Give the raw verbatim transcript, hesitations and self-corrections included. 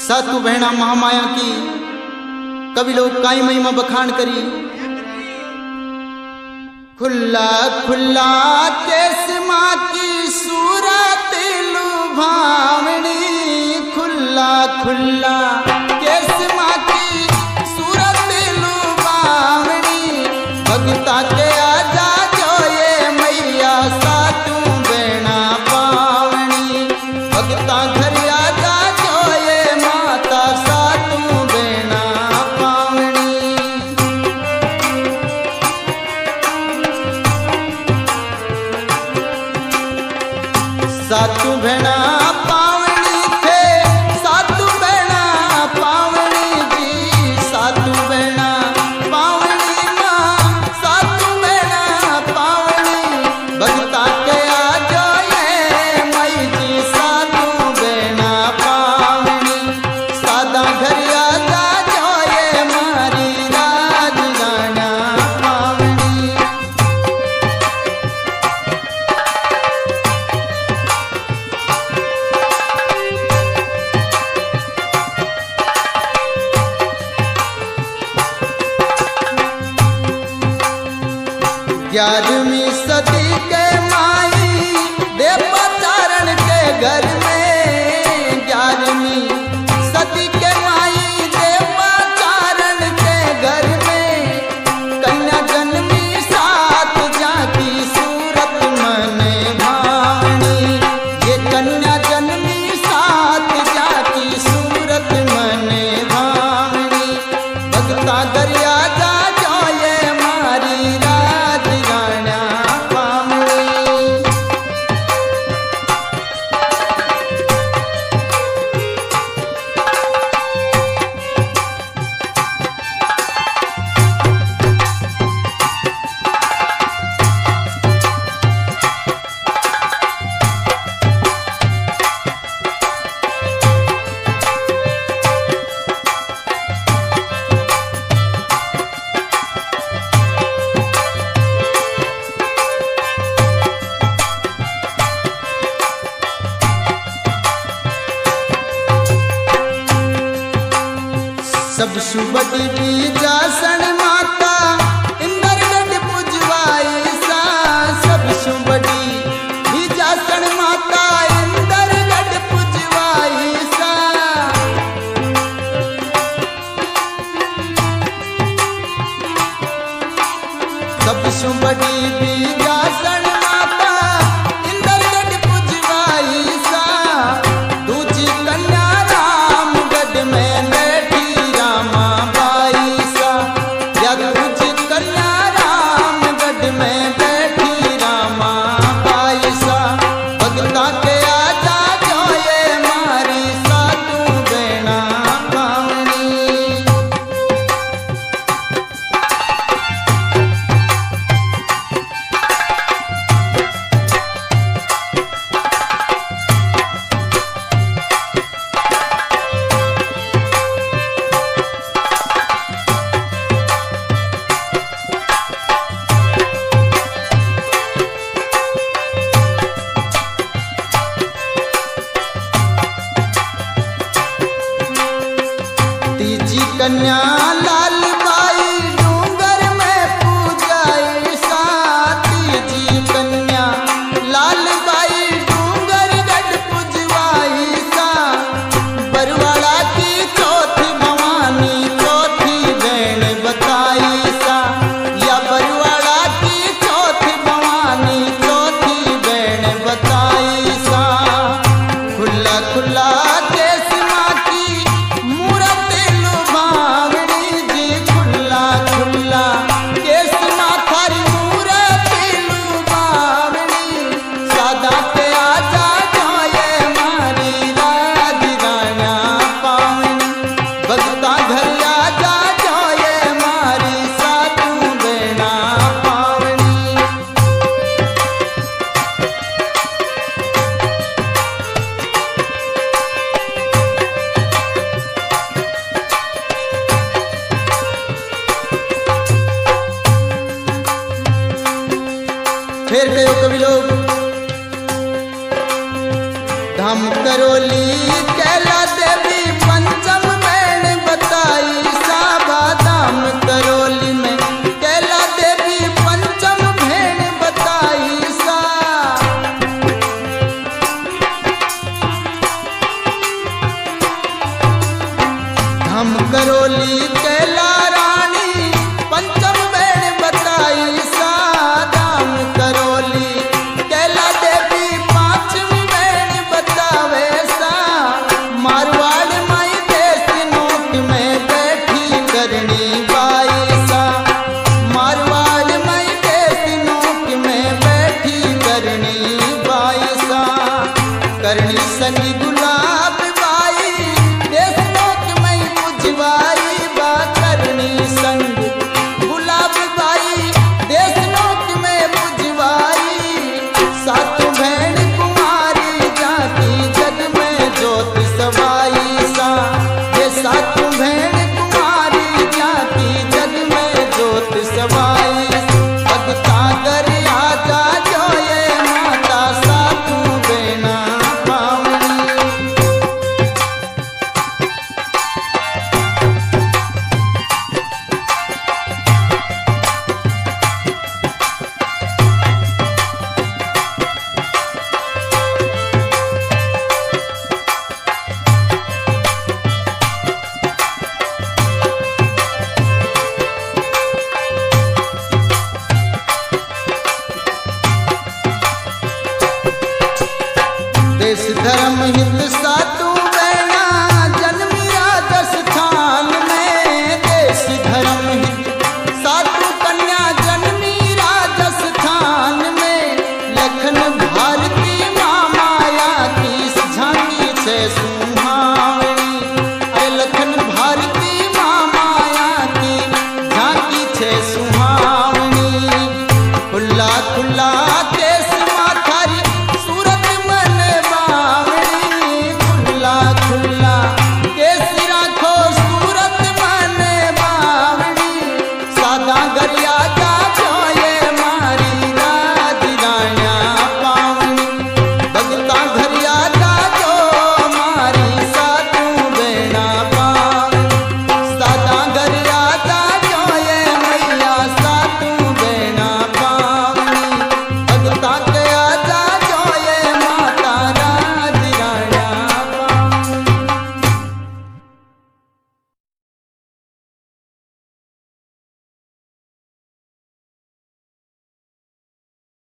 सातु बहना महामाया की कवि लोग काई महिमा बखान करी। खुला खुला केस माँ की सूरत लुभावनी, खुला खुला केस माँ की सूरत लुभावनी, भगता के आजा जो ये मैया सातु बहना पावनी, भगता घर आजा जो ये माता सातु बहना पावनी। सातु बहना पावनी थे, सातु बहना पावनी जी, सातु बहना पावनी माँ, सातु बहना पावनी, भगता के आजो ये मई जी सातु बहना पावनी, सादा घर आजा जो ये मारी राजराना पावनी। ग्यारहवीं सदी के माई देवचारण के घर में, ग्यारहवीं सदी के माई देवचारण के घर में, कन्या जन्मी सात जाकी सूरत मन भावनी, ये कन्या जन्मी सात जाकी सूरत मन भावनी, भगता दरिया जा जो ये मारी राजराना पावनी। सब सुबटी बीजासन माता इंद्रगढ़ पुजवाई सा, सब सुबटी बीजासन माता इंद्रगढ़ पुजवाई सा, सब सुबटी बीजासन माता इंद्रगढ़ पुजवाई सा, दूजी कन्या रामगढ़ में बैठी रामा बाई सा, या दूजी कन्या रामगढ़ में बैठी रामा बाई सा, भगता के आजा जो ये मारी सातु बहना पावनी। तीजी कन्या लाल बाई डूंगर में पूजाई सा, तीजी कन्या लाल बाई डूंगर गढ़ पूजवाई सा, बरवाड़ा की चौथी भवानी चौथी बहन बताई सा, या बरवाड़ा की चौथी भवानी चौथी बहन बताई सा, खुला खुला केस माँ की मूरत लुभावनी जी, खुला खुला केस माँ थारी मूरत लुभावनी, सादा के आजा जो ये मारी राजराना पावनी, भगता घर आजा जो ये मारी सातु बहना पावनी। फिर कहो कवि लोग, धाम करोली कैला देवी पंच खुला खुला